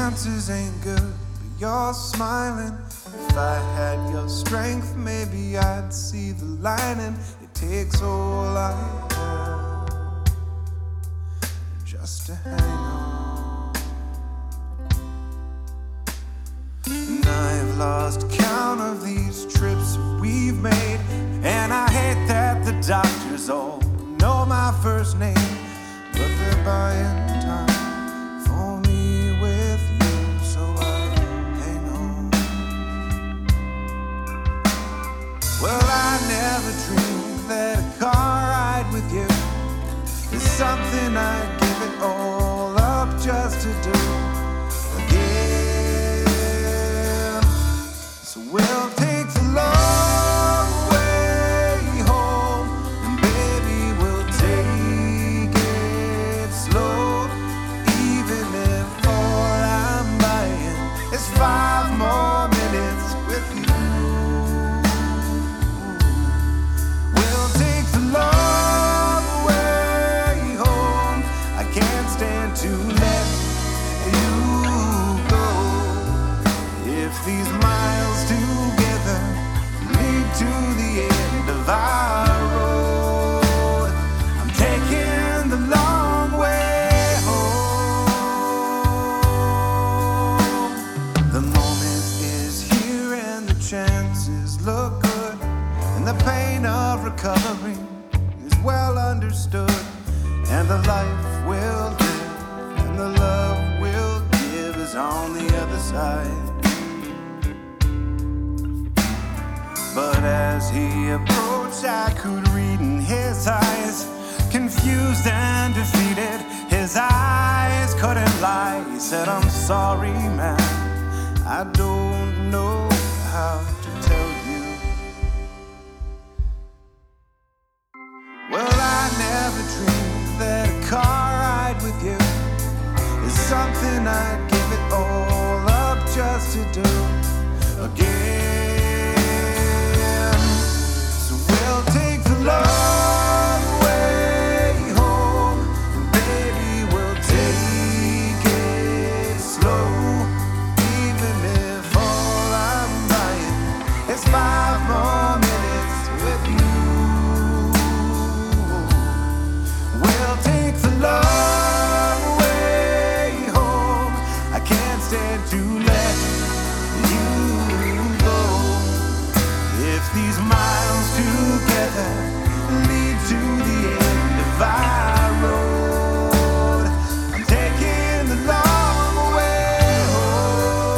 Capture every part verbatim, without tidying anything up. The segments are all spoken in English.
chances ain't good, but you're smiling. If I had your strength, maybe I'd see the lining. It takes all I have just to hang on. And I've lost count of these trips we've made, and I hate that the doctors all know my first name, but they're buying time for me with you, so I hang on. Well, I never dreamed that a car ride with you is something I'd give it all up just to do again. So we'll take the long way home, and baby, we'll take it slow. Even if all I'm buying is five more minutes with you. We'll take the long way home. I can't stand to let you go. If these miles together lead to the end of our road, I'm taking the long way home. The moment is here and the chances look good, and the pain of recovery is well understood, and the life we'll live and the love we'll give is on the other side. But as he approached, I could read in his eyes, confused and defeated. His eyes couldn't lie. He said, I'm sorry, man, I don't know how to tell you. Well, I never dreamed that a car ride with you is something I'd give it all up just to do again. So we'll take the long way home, and baby, we'll take it slow. Even if all I'm buying is five more minutes with you. We'll take the long way home. I can't stand to let you go. If these miles together lead to the end of our road, I'm taking the long way home.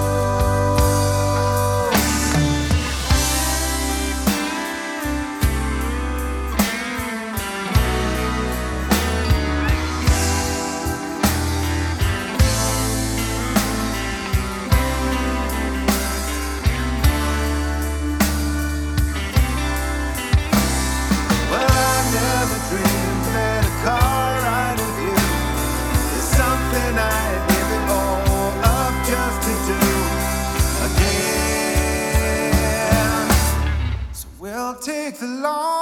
Well, I never dreamed that a car ride with you is something I'd give it all up just to do again. So we'll take the long